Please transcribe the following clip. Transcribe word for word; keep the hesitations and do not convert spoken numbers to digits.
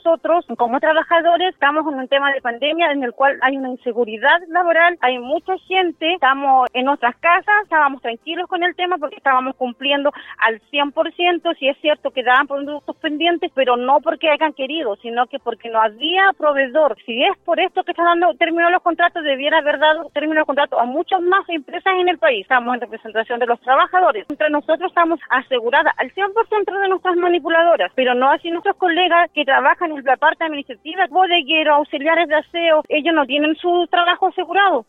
Nosotros, como trabajadores, estamos en un tema de pandemia en el cual hay una inseguridad laboral, hay mucha gente, estamos en nuestras casas, estábamos tranquilos con el tema porque estábamos cumpliendo al cien por ciento, si es cierto que daban productos pendientes, pero no porque hayan querido, sino que porque no había proveedor. Si es por esto que está dando término a los contratos, debiera haber dado término al contrato a muchas más empresas en el país. Estamos en representación de los trabajadores. Entre nosotros estamos aseguradas al cien por ciento de nuestras manipuladoras, pero no así nuestros colegas que trabajan en la parte administrativa, bodegueros, auxiliares de aseo, ellos no tienen su trabajo asegurado.